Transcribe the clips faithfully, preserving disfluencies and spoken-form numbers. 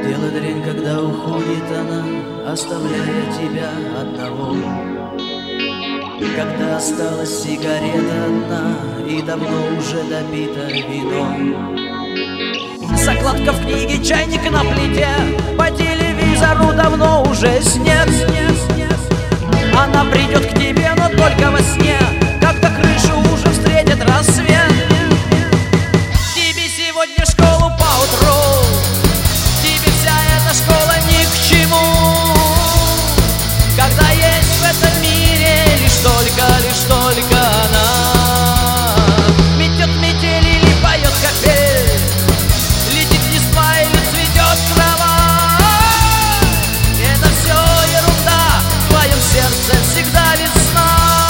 Дело дрянь, когда уходит она, оставляя тебя одного. Когда осталась сигарета одна и давно уже допито вино. Закладка в книге, чайник на плите, по телевизору давно уже снег. Она придет к тебе, но только во сне, когда крышу уже встретит рассвет. Тебе сегодня в школу поутру, тебе вся эта школа ни к чему. Когда есть в этом мире лишь только, лишь только она. Метет метель или поет капель, летит листва или цветет трава. Это все ерунда, в твоем сердце всегда весна.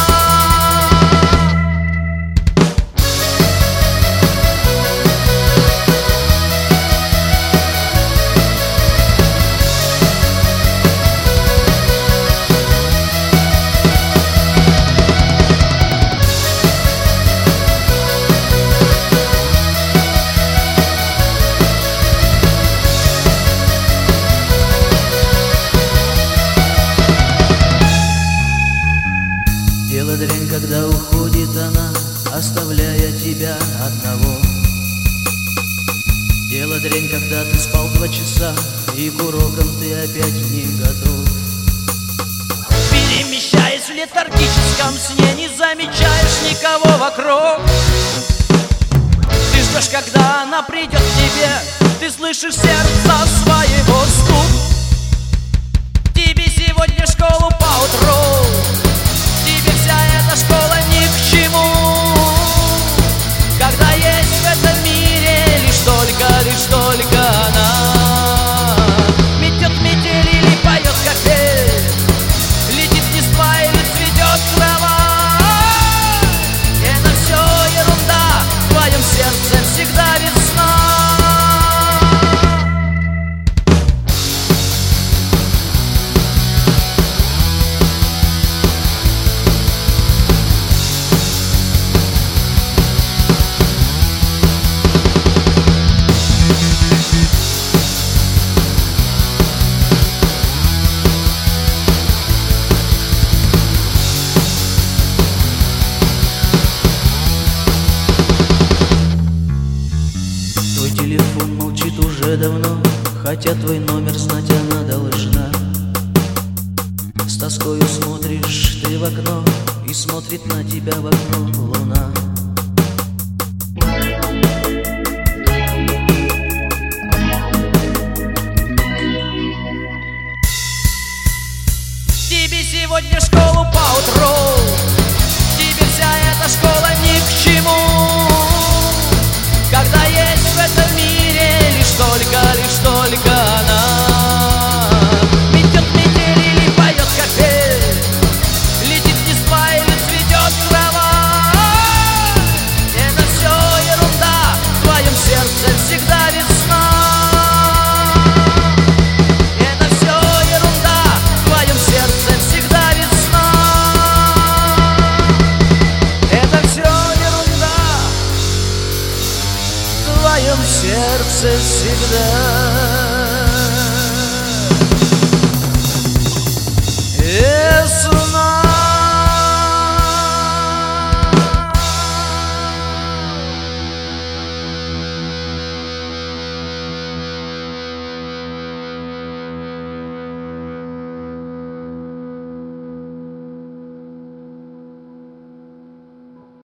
Дело дрянь, когда уходит она, оставляя тебя одного. Дело дрянь, когда ты спал два часа и к урокам ты опять не готов. Перемещаясь в летаргическом сне, не замечаешь никого вокруг. Ты ждешь, когда она придет к тебе, ты слышишь сердца своего стук. Тебе сегодня в школу поутру, тебе вся эта школа ни к чему. Когда есть в этом мире лишь только, лишь только она. Метет метель или поет капель, летит листва или цветет трава. Это все ерунда, в твоем сердце всегда весна. Твой телефон молчит уже давно, хотя твой номер знать она должна. С тоскою смотришь ты в окно, и смотрит на тебя в окно луна. Тебе сегодня в школу поутру, тебе вся эта школа ни к чему. Когда есть в этом мире лишь только, лишь только она. Метет метель или поет капель, летит листва или цветет трава. Это все ерунда, в твоем сердце всегда весна. Это все ерунда, в твоем сердце всегда весна. Это все ерунда, в твоем сердце всегда.